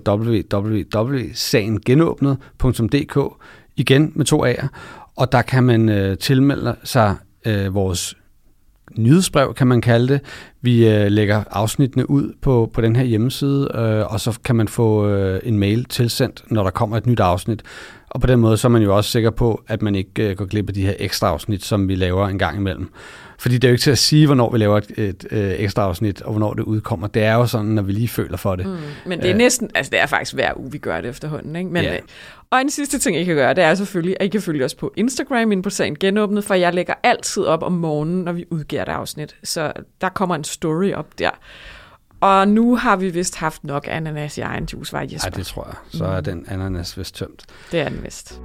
www.sagengenåbnet.dk, igen med 2 A'er, og der kan man tilmelde sig vores nyhedsbrev, kan man kalde det. Vi lægger afsnittene ud på den her hjemmeside, og så kan man få en mail tilsendt, når der kommer et nyt afsnit. Og på den måde så er man jo også sikker på, at man ikke går glip af de her ekstra afsnit, som vi laver en gang imellem. Fordi det er jo ikke til at sige, hvornår vi laver et ekstra afsnit, og hvornår det udkommer. Det er jo sådan, når vi lige føler for det. Men det er næsten, altså det er faktisk hver uge, vi gør det efterhånden, ikke? Men, og en sidste ting, I kan gøre, det er selvfølgelig, at I kan følge os på Instagram inde på Sagen Genåbnet, for jeg lægger altid op om morgenen, når vi udgiver et afsnit. Så der kommer en story op der. Og nu har vi vist haft nok ananas i egen juice, var Jesper? Nej, det tror jeg. Så er den ananas vist tømt. Det er den vist.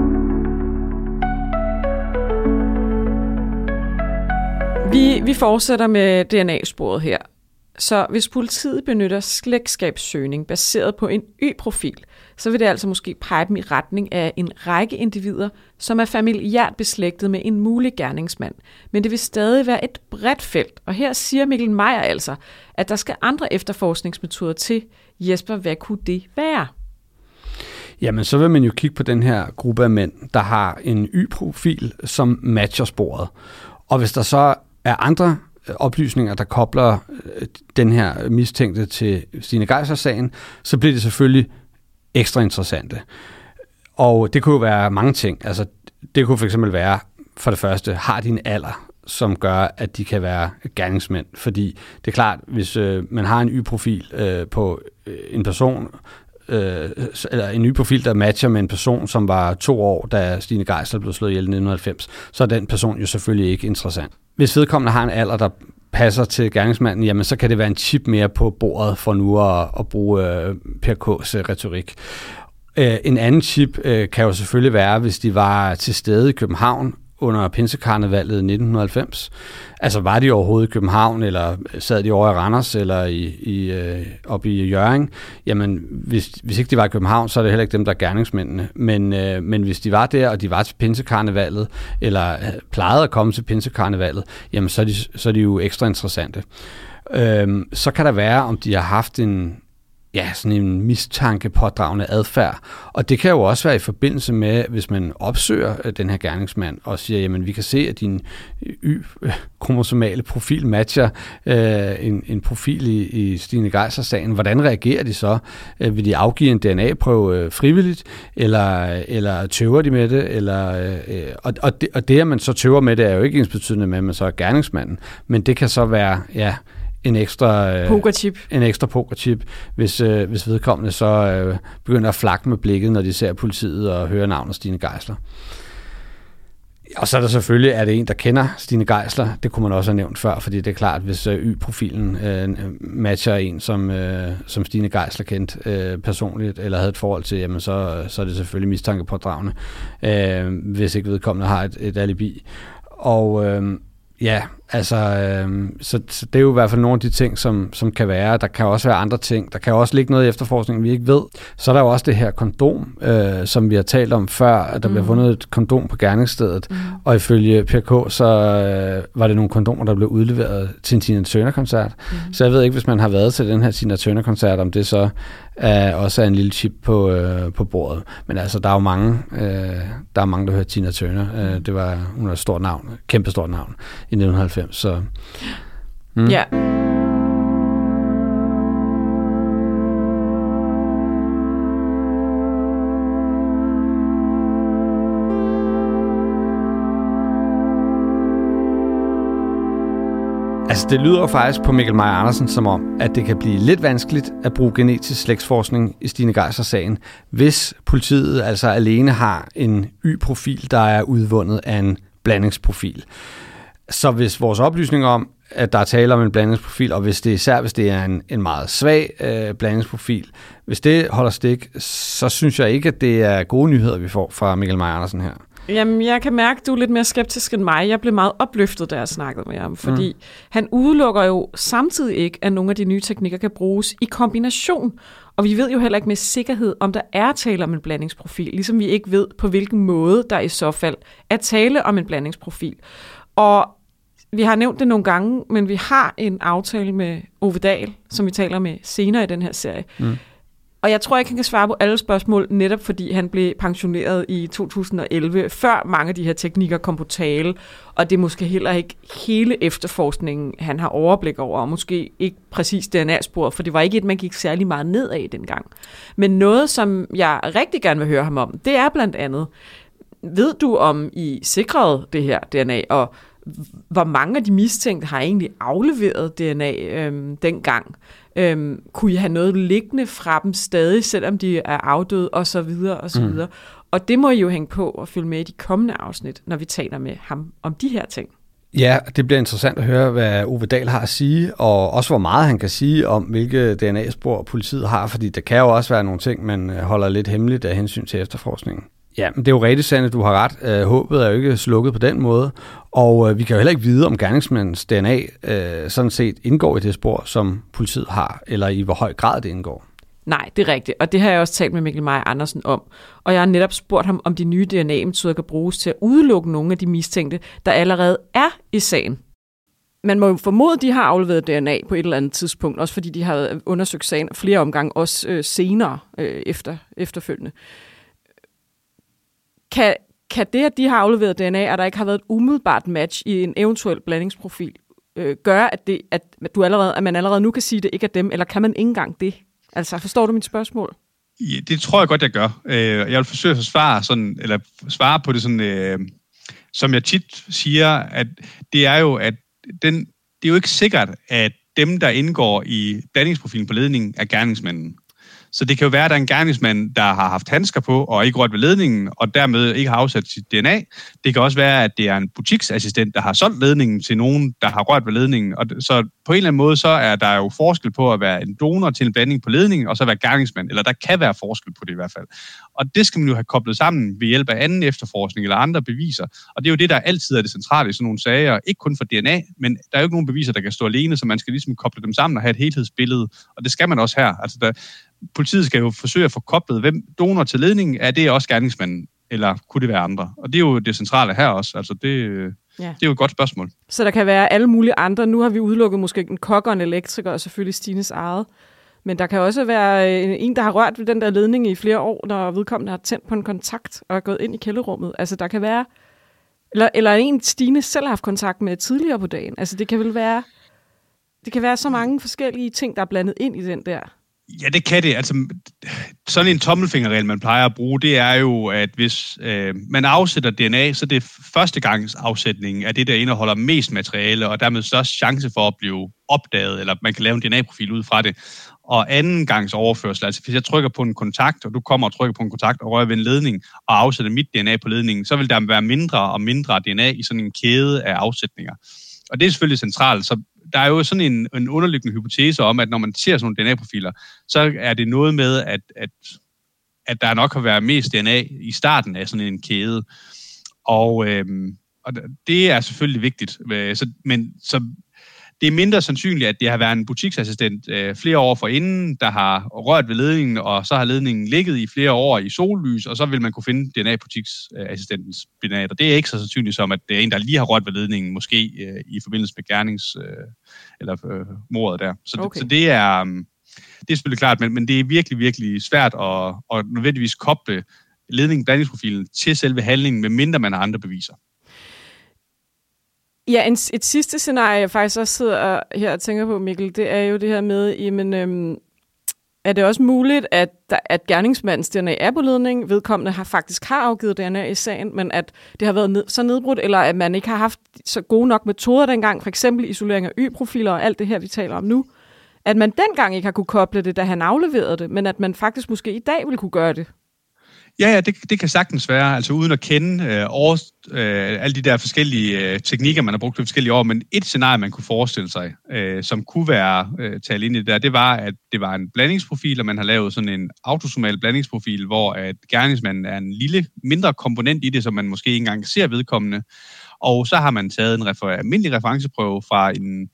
Vi fortsætter med DNA-sporet her. Så hvis politiet benytter slægtskabssøgning baseret på en Y-profil, så vil det altså måske pege dem i retning af en række individer, som er familiært beslægtet med en mulig gerningsmand. Men det vil stadig være et bredt felt, og her siger Mikkel Meyer altså, at der skal andre efterforskningsmetoder til. Jesper, hvad kunne det være? Jamen, så vil man jo kigge på den her gruppe af mænd, der har en Y-profil, som matcher sporet. Og hvis der så er andre oplysninger, der kobler den her mistænkte til Stine Geisler-sagen, så bliver det selvfølgelig ekstra interessante. Og det kunne jo være mange ting. Altså, det kunne for eksempel være, for det første, har de en alder, som gør, at de kan være gerningsmænd. Fordi det er klart, hvis man har en Y-profil på en person, eller en ny profil, der matcher med en person, som var 2 år, da Stine Geisler blev slået ihjel i 1990, så er den person jo selvfølgelig ikke interessant. Hvis vedkommende har en alder, der passer til gerningsmanden, jamen så kan det være en chip mere på bordet for nu at bruge Per K's retorik. En anden chip kan jo selvfølgelig være, hvis de var til stede i København under pinsekarnevalet i 1990. Altså var de overhovedet i København, eller sad de over i Randers, eller oppe i Hjørring? Jamen, hvis ikke de var i København, så er det heller ikke dem, der er gerningsmændene. Men hvis de var der, og de var til pinsekarnevalet, eller plejede at komme til pinsekarnevalet, jamen så er de jo ekstra interessante. Så kan der være, om de har haft sådan en mistankepådragende adfærd. Og det kan jo også være i forbindelse med, hvis man opsøger den her gerningsmand og siger, jamen vi kan se, at din Y-kromosomale profil matcher en profil i Stine Geisler-sagen. Hvordan reagerer de så? Vil de afgive en DNA-prøve frivilligt, eller tøver de med det? Og det, at man så tøver med det, er jo ikke ensbetydende med, at man så er gerningsmanden. Men det kan så være, en ekstra pokerchip, hvis vedkommende så begynder at flakke med blikket, når de ser politiet og hører navnet Stine Geisler. Og så er der selvfølgelig, er det en, der kender Stine Geisler. Det kunne man også have nævnt før, fordi det er klart, hvis Y-profilen matcher en, som Stine Geisler kendte personligt, eller havde et forhold til, jamen så er det selvfølgelig mistankepådragende, hvis ikke vedkommende har et alibi. Og Så det er jo i hvert fald nogle af de ting, som kan være. Der kan også være andre ting. Der kan også ligge noget i efterforskningen, vi ikke ved. Så er der jo også det her kondom, som vi har talt om før, at der bliver fundet et kondom på gerningsstedet. Og ifølge PK, så var det nogle kondomer, der blev udleveret til en Tina Turner-koncert. Så jeg ved ikke, hvis man har været til den her Tina Turner-koncert, om det så også er en lille chip på bordet. Men altså, der er jo mange, der hører Tina Turner. Hun er et stort navn, kæmpestort navn i 1990. Så, Ja. Altså, det lyder faktisk på Mikkel Meyer Andersen som om, at det kan blive lidt vanskeligt at bruge genetisk slægtsforskning i Stine Geisler-sagen, hvis politiet altså alene har en Y-profil, der er udvundet af en blandingsprofil. Så hvis vores oplysning om, at der er tale om en blandingsprofil, og hvis det er en meget svag blandingsprofil, hvis det holder stik, så synes jeg ikke, at det er gode nyheder, vi får fra Mikkel Meyer Andersen her. Jamen, jeg kan mærke, at du er lidt mere skeptisk end mig. Jeg blev meget opløftet, da jeg snakkede med ham, fordi han udelukker jo samtidig ikke, at nogle af de nye teknikker kan bruges i kombination. Og vi ved jo heller ikke med sikkerhed, om der er tale om en blandingsprofil, ligesom vi ikke ved, på hvilken måde der i så fald er tale om en blandingsprofil. Og vi har nævnt det nogle gange, men vi har en aftale med Ove Dahl, som vi taler med senere i den her serie. Og jeg tror ikke, han kan svare på alle spørgsmål, netop fordi han blev pensioneret i 2011, før mange af de her teknikker kom på tale. Og det er måske heller ikke hele efterforskningen, han har overblik over, og måske ikke præcis DNA-spor, for det var ikke et, man gik særlig meget ned af dengang. Men noget, som jeg rigtig gerne vil høre ham om, det er blandt andet, ved du om I sikrede det her DNA, og hvor mange af de mistænkte har egentlig afleveret DNA dengang? Kunne I have noget liggende fra dem stadig, selvom de er afdøde, og så videre, og så videre. Og det må I jo hænge på og følge med i de kommende afsnit, når vi taler med ham om de her ting. Ja, det bliver interessant at høre, hvad Ove Dahl har at sige, og også hvor meget han kan sige om, hvilke DNA-spor politiet har, fordi der kan jo også være nogle ting, man holder lidt hemmeligt af hensyn til efterforskningen. Ja, men det er jo rigtig sandt, at du har ret. Håbet er jo ikke slukket på den måde, og vi kan jo heller ikke vide, om gerningsmandens DNA sådan set indgår i det spor, som politiet har, eller i hvor høj grad det indgår. Nej, det er rigtigt, og det har jeg også talt med Mikkel Meyer Andersen om. Og jeg har netop spurgt ham, om de nye DNA-metoder kan bruges til at udelukke nogle af de mistænkte, der allerede er i sagen. Man må jo formode, at de har afleveret DNA på et eller andet tidspunkt, også fordi de har undersøgt sagen flere omgange, også senere efterfølgende. Kan det, at de har afleveret DNA, og der ikke har været et umiddelbart match i en eventuel blandingsprofil, gøre, at man allerede nu kan sige, at det ikke er dem, eller kan man ikke engang det? Altså, forstår du mit spørgsmål? Ja, det tror jeg godt, jeg gør. Jeg vil forsøge at svare på det sådan, som jeg tit siger, at det er jo, at det er jo ikke sikkert, at dem, der indgår i blandingsprofilen på ledningen, er gerningsmanden. Så det kan jo være, at der er en gerningsmand, der har haft handsker på og ikke rørt ved ledningen, og dermed ikke har afsat sit DNA. Det kan også være, at det er en butiksassistent, der har solgt ledningen til nogen, der har rørt ved ledningen. Og så på en eller anden måde, så er der jo forskel på at være en donor til en blanding på ledningen, og så være gerningsmand. Eller der kan være forskel på det i hvert fald. Og det skal man jo have koblet sammen ved hjælp af anden efterforskning eller andre beviser. Og det er jo det, der altid er det centrale i sådan nogle sager. Ikke kun for DNA, men der er jo ikke nogen beviser, der kan stå alene, så man skal ligesom koble dem sammen og have et helhedsbillede. Og det skal man også her. Altså politiet skal jo forsøge at få koblet, hvem donor til ledningen, er det også gerningsmanden, eller kunne det være andre? Og det er jo det centrale her også. Altså det er jo et godt spørgsmål. Så der kan være alle mulige andre. Nu har vi udelukket måske en kok og en elektriker, og selvfølgelig Stines eget. Men der kan også være en, der har rørt ved den der ledning i flere år, når vedkommende har tændt på en kontakt og er gået ind i kælderummet. Altså der kan være, eller en Stine selv har haft kontakt med tidligere på dagen. Altså det kan være så mange forskellige ting, der er blandet ind i den der. Ja, det kan det. Altså, sådan en tommelfingerregel, man plejer at bruge, det er jo, at hvis man afsætter DNA, så det er førstegangsafsætningen af det, der indeholder mest materiale, og dermed størst chance for at blive opdaget, eller man kan lave en DNA-profil ud fra det. Og anden gangs overførsel, altså hvis jeg trykker på en kontakt, og du kommer og trykker på en kontakt og rører ved en ledning, og afsætter mit DNA på ledningen, så vil der være mindre og mindre DNA i sådan en kæde af afsætninger. Og det er selvfølgelig centralt, så der er jo sådan en underliggende hypotese om, at når man ser sådan nogle DNA-profiler, så er det noget med, at der nok kan være mest DNA i starten af sådan en kæde. Og Og det er selvfølgelig vigtigt. Så det er mindre sandsynligt, at det har været en butiksassistent flere år forinden, der har rørt ved ledningen, og så har ledningen ligget i flere år i sollys, og så vil man kunne finde DNA-butiksassistentens spinater. Det er ikke så sandsynligt som, at det er en, der lige har rørt ved ledningen, måske i forbindelse med mordet der. Så, okay. Så det er selvfølgelig klart, men det er virkelig, virkelig svært at nødvendigvis koble ledningen-blandingsprofilen til selve handlingen, medmindre man har andre beviser. Ja, et sidste scenarie, jeg faktisk også sidder her og tænker på, Mikkel, det er jo det her med, jamen, er det også muligt, at gerningsmandens DNA er på ledning, vedkommende faktisk har afgivet DNA i sagen, men at det har været så nedbrudt, eller at man ikke har haft så gode nok metoder dengang, for eksempel isolering af Y-profiler og alt det her, vi taler om nu, at man dengang ikke har kunne koble det, da han afleverede det, men at man faktisk måske i dag vil kunne gøre det? Ja, det kan sagtens være, altså uden at kende alle de der forskellige teknikker, man har brugt i forskellige år, men et scenarie, man kunne forestille sig, som kunne være talt ind i det var, at det var en blandingsprofil, og man har lavet sådan en autosomal blandingsprofil, hvor at gerningsmanden er en lille, mindre komponent i det, som man måske ikke engang ser vedkommende, og så har man taget en almindelig referenceprøve fra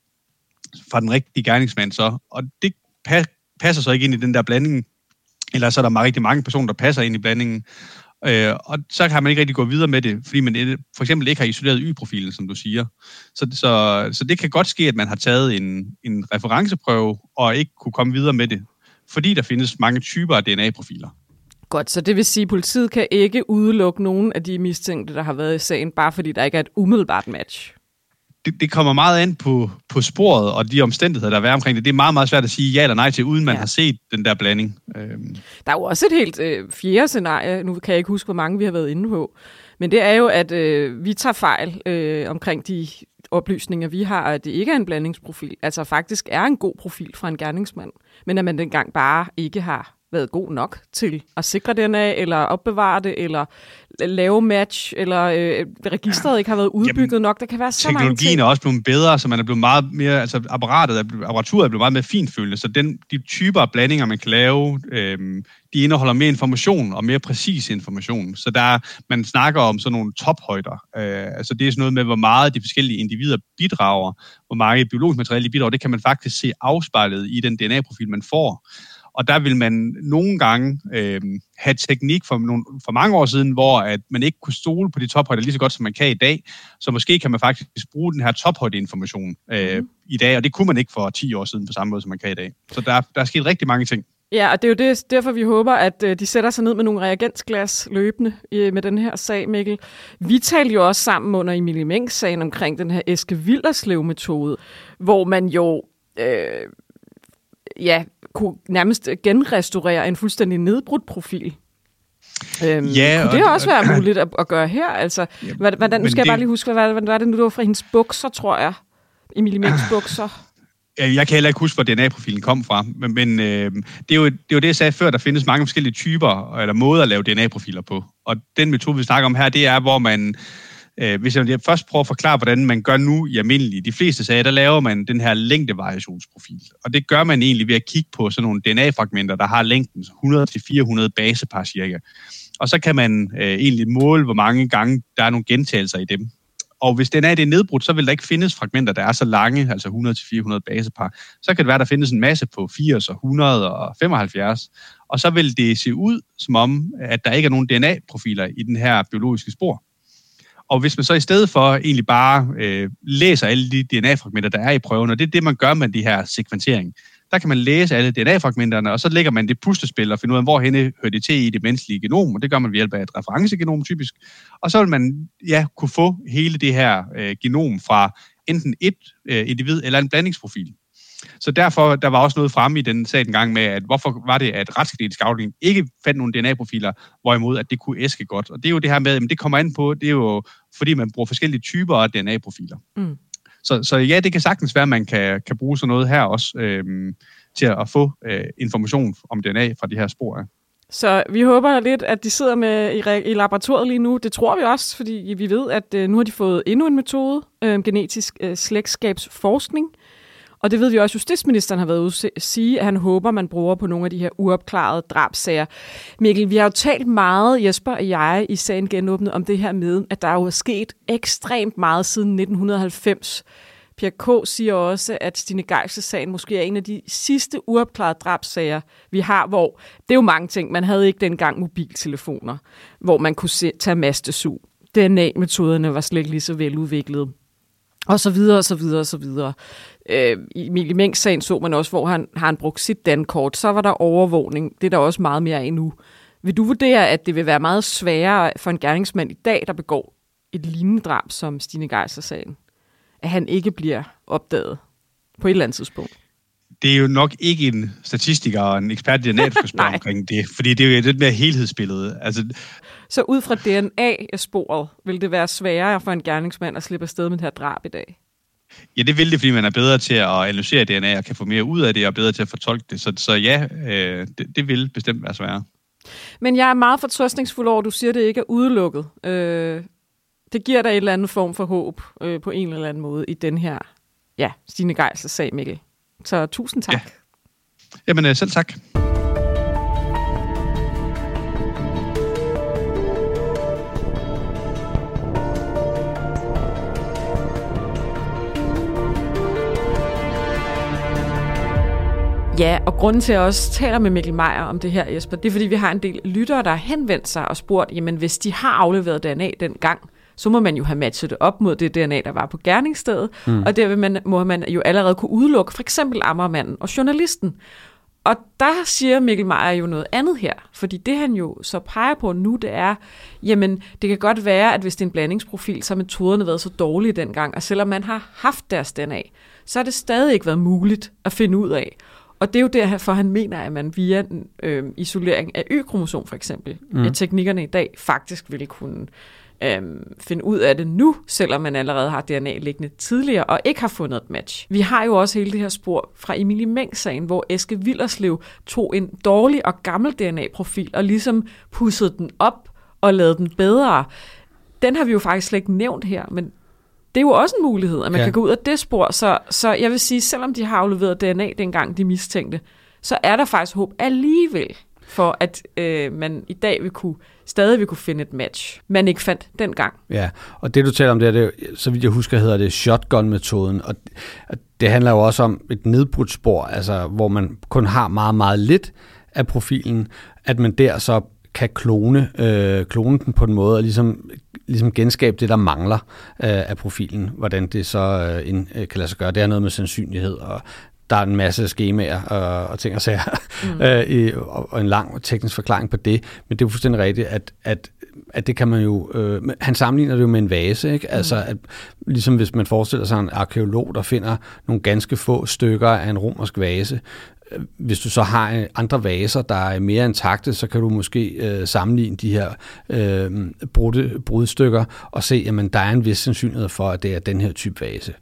den rigtige gerningsmand så, og det passer så ikke ind i den der blanding, eller så er der rigtig mange personer, der passer ind i blandingen. Og så kan man ikke rigtig gå videre med det, fordi man for eksempel ikke har isoleret Y-profilen, som du siger. Så det kan godt ske, at man har taget en referenceprøve og ikke kunne komme videre med det, fordi der findes mange typer af DNA-profiler. Godt, så det vil sige, at politiet kan ikke udelukke nogen af de mistænkte, der har været i sagen, bare fordi der ikke er et umiddelbart match? Det kommer meget an på sporet og de omstændigheder, der er omkring det. Det er meget, meget svært at sige ja eller nej til, uden man har set den der blanding. Der er jo også et helt fjerde scenarie, nu kan jeg ikke huske, hvor mange vi har været inde på, men det er jo, at vi tager fejl omkring de oplysninger, vi har, at det ikke er en blandingsprofil, altså faktisk er en god profil fra en gerningsmand, men at man dengang bare ikke har været god nok til at sikre DNA, eller opbevare det, eller lave match, eller registret ikke har været udbygget nok. Der kan være så mange ting. Teknologien er også blevet bedre, så man er blevet meget mere, altså apparaturet er blevet meget mere finfølende, så de typer af blandinger, man kan lave, de indeholder mere information og mere præcis information. Så man snakker om sådan nogle tophøjder. Altså det er sådan noget med, hvor meget de forskellige individer bidrager, hvor meget biologisk materiale de bidrager. Det kan man faktisk se afspejlet i den DNA-profil, man får. Og der vil man nogle gange have teknik for mange år siden, hvor at man ikke kunne stole på de tophøjder lige så godt, som man kan i dag. Så måske kan man faktisk bruge den her tophøjdeinformation i dag, og det kunne man ikke for 10 år siden på samme måde, som man kan i dag. Så der er sket rigtig mange ting. Ja, og det er jo derfor, vi håber, at de sætter sig ned med nogle reagensglas løbende med den her sag, Mikkel. Vi talte jo også sammen under Emilie Mengs-sagen omkring den her Eske Willerslev-metode, hvor man jo kunne nærmest genrestaurere en fuldstændig nedbrudt profil. Kunne det også være muligt at gøre her? Altså, hvordan, nu skal jeg bare lige huske, hvad var det nu, det var fra hendes bukser, tror jeg. Emilie Mengs bukser. Jeg kan heller ikke huske, hvor DNA-profilen kom fra, men det er jo det, jeg sagde før, der findes mange forskellige typer eller måder at lave DNA-profiler på. Og den metode, vi snakker om her, det er, hvor man hvis jeg først prøver at forklare, hvordan man gør nu i almindelige, de fleste sager, der laver man den her længdevariationsprofil. Og det gør man egentlig ved at kigge på sådan nogle DNA-fragmenter, der har længden 100-400 basepar cirka. Og så kan man egentlig måle, hvor mange gange der er nogle gentagelser i dem. Og hvis DNA er nedbrudt, så vil der ikke findes fragmenter, der er så lange, altså 100-400 basepar. Så kan det være, der findes en masse på 80 og 100 og 75. Og så vil det se ud som om, at der ikke er nogen DNA-profiler i den her biologiske spor. Og hvis man så i stedet for egentlig bare læser alle de DNA-fragmenter, der er i prøven, og det er det, man gør med de her sekventering, der kan man læse alle DNA-fragmenterne, og så lægger man det puslespil og finder ud af, hvorhenne hører det til i det menneskelige genom, og det gør man ved hjælp af et referencegenom typisk. Og så vil man kunne få hele det her genom fra enten et individ eller en blandingsprofil. Så derfor, der var også noget fremme i den sag dengang med, at hvorfor var det, at retsgenetisk afdeling ikke fandt nogle DNA-profiler, hvorimod at det kunne Eske godt. Og det er jo det her med, at det kommer an på, det er jo fordi, man bruger forskellige typer af DNA-profiler. Mm. Så ja, det kan sagtens være, at man kan bruge sådan noget her også til at få information om DNA fra de her spor. Så vi håber lidt, at de sidder med i laboratoriet lige nu. Det tror vi også, fordi vi ved, at nu har de fået endnu en metode, genetisk slægtskabsforskning. Og det ved vi også, justitsministeren har været ude at sige, at han håber, man bruger på nogle af de her uopklarede drabssager. Mikkel, vi har jo talt meget, Jesper og jeg, i sagen Genåbnet, om det her med, at der jo er sket ekstremt meget siden 1990. Pierre K. siger også, at Stine Geisler-sagen måske er en af de sidste uopklarede drabssager, vi har, hvor det er jo mange ting. Man havde ikke dengang mobiltelefoner, hvor man kunne tage mastesug. DNA-metoderne var slet ikke lige så veludviklede. Og så videre, og så videre, og så videre. I Emilie Meng-sagen så man også, hvor han brugte sit dankort. Så var der overvågning. Det er der også meget mere af nu. Vil du vurdere, at det vil være meget sværere for en gerningsmand i dag, der begår et lignende drab som Stine Geisler-sagen, at han ikke bliver opdaget på et eller andet tidspunkt? Det er jo nok ikke en statistiker og en ekspert i DNA, der skal spørge omkring det, fordi det er jo lidt mere helhedsbillede. Altså, så ud fra DNA-sporet, vil det være sværere for en gerningsmand at slippe afsted med det her drab i dag? Ja, det vil det, fordi man er bedre til at analysere DNA og kan få mere ud af det, og bedre til at fortolke det. Så ja, det vil bestemt være sværere. Men jeg er meget fortrøstningsfuld over, at du siger, at det ikke er udelukket. Det giver dig en eller anden form for håb på en eller anden måde i den her Stine Geisler-sag, Mikkel. Så tusind tak. Ja. Jamen, selv tak. Ja, og grunden til, at jeg også taler med Mikkel Meyer om det her, Jesper, det er, fordi vi har en del lyttere, der har henvendt sig og spurgt, jamen hvis de har afleveret DNA dengang, så må man jo have matchet det op mod det DNA, der var på gerningsstedet, og der må man jo allerede kunne udelukke for eksempel Amagermanden og journalisten. Og der siger Mikkel Meyer jo noget andet her, fordi det han jo så peger på nu, det er, jamen det kan godt være, at hvis det er en blandingsprofil, så har metoderne været så dårlige dengang, og selvom man har haft deres DNA, så har det stadig ikke været muligt at finde ud af. Og det er jo derfor, han mener, at man via isolering af Y-kromosom for eksempel, at teknikkerne i dag faktisk ville kunne finde ud af det nu, selvom man allerede har DNA liggende tidligere og ikke har fundet et match. Vi har jo også hele det her spor fra Emilie Meng-sagen, hvor Eske Willerslev tog en dårlig og gammel DNA-profil og ligesom pudsede den op og lavede den bedre. Den har vi jo faktisk slet ikke nævnt her, men det er jo også en mulighed, at man kan gå ud af det spor. Så jeg vil sige, selvom de har afleveret DNA dengang, de mistænkte, så er der faktisk håb alligevel for, at man i dag stadig vil kunne finde et match, man ikke fandt dengang. Ja, og det du taler om, det så vidt jeg husker, hedder det shotgun-metoden, og det handler jo også om et nedbrudt spor, altså hvor man kun har meget, meget lidt af profilen, at man der så kan klone den på en måde, og ligesom genskabe det, der mangler af profilen, hvordan det så kan lade sig gøre. Det er noget med sandsynlighed, og der er en masse skemaer og ting og sager, og en lang teknisk forklaring på det, men det er jo fuldstændig rigtigt, at det kan man jo... han sammenligner det jo med en vase, ikke? Altså, at, ligesom hvis man forestiller sig en arkeolog, der finder nogle ganske få stykker af en romersk vase. Hvis du så har andre vaser, der er mere intakte, så kan du måske sammenligne de her brudstykker og se, jamen der er en vis sandsynlighed for, at det er den her type vase.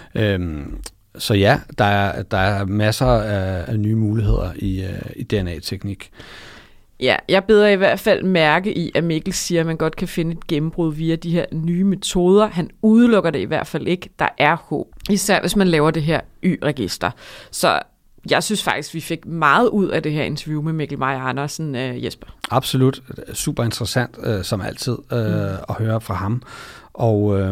Så ja, der er masser af nye muligheder i DNA-teknik. Ja, jeg beder i hvert fald mærke i, at Mikkel siger, at man godt kan finde et gennembrud via de her nye metoder. Han udelukker det i hvert fald ikke. Der er håb. Især hvis man laver det her Y-register. Så jeg synes faktisk, vi fik meget ud af det her interview med Mikkel Meyer Andersen, Jesper. Absolut. Super interessant, som altid, at høre fra ham. Og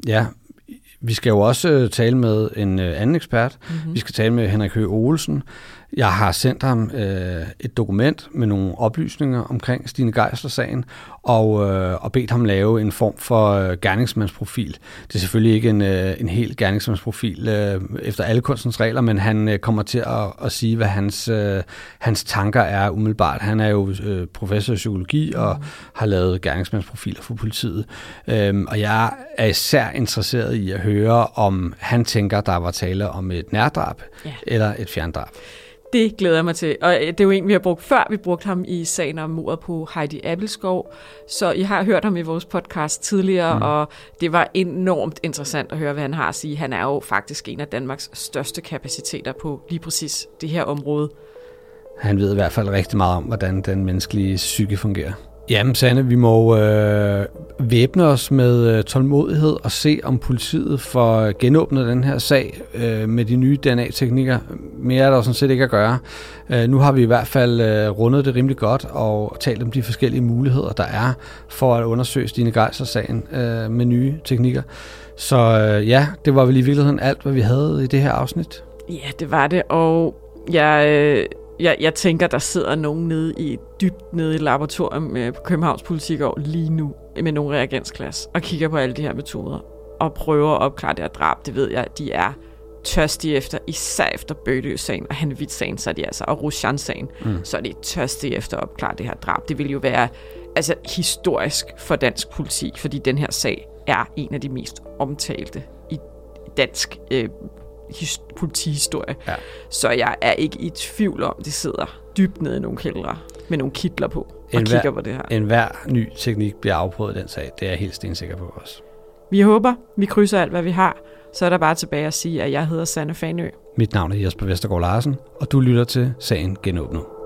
vi skal jo også tale med en anden ekspert. Vi skal tale med Henrik Høgh Olesen. Jeg har sendt ham et dokument med nogle oplysninger omkring Stine Geisler-sagen, og bedt ham lave en form for gerningsmandsprofil. Det er selvfølgelig ikke en hel gerningsmandsprofil efter alle kunstens regler, men han kommer til at sige, hvad hans tanker er umiddelbart. Han er jo professor i psykologi og har lavet gerningsmandsprofiler for politiet. Og jeg er især interesseret i at høre, om han tænker, der var tale om et nærdrab eller et fjerndrab. Det glæder jeg mig til, og det er jo en, vi har brugt før. Vi brugte ham i sagen om mordet på Heidi Abelskov, så I har hørt ham i vores podcast tidligere, og det var enormt interessant at høre, hvad han har at sige. Han er jo faktisk en af Danmarks største kapaciteter på lige præcis det her område. Han ved i hvert fald rigtig meget om, hvordan den menneskelige psyke fungerer. Jamen, Sanne, vi må væbne os med tålmodighed og se, om politiet får genåbnet den her sag med de nye DNA-teknikker. Mere er der jo sådan set ikke at gøre. Nu har vi i hvert fald rundet det rimelig godt og talt om de forskellige muligheder, der er for at undersøge Stine Geisler-sagen med nye teknikker. Så ja, det var vel i virkeligheden alt, hvad vi havde i det her afsnit. Ja, det var det, og jeg tænker, der sidder nogen dybt nede i laboratoriet på Københavns Politigård lige nu med nogle reagensglas og kigger på alle de her metoder og prøver at opklare det her drab. Det ved jeg, de er tørstige efter, især efter Bøgeløs-sagen og Hanne-Hvidt-sagen, så er de altså, og Rusjan-sagen, så er de tørstige efter at opklare det her drab. Det vil jo være altså historisk for dansk politi, fordi den her sag er en af de mest omtalte i dansk politihistorie. Ja. Så jeg er ikke i tvivl om, det sidder dybt nede i nogle kældre med nogle kitler på og kigger på det her. Enhver ny teknik bliver afprøvet i den sag. Det er jeg helt stensikker på også. Vi håber, vi krydser alt, hvad vi har. Så er der bare tilbage at sige, at jeg hedder Sanne Fanø. Mit navn er Jesper Vestergaard Larsen, og du lytter til Sagen Genåbnet.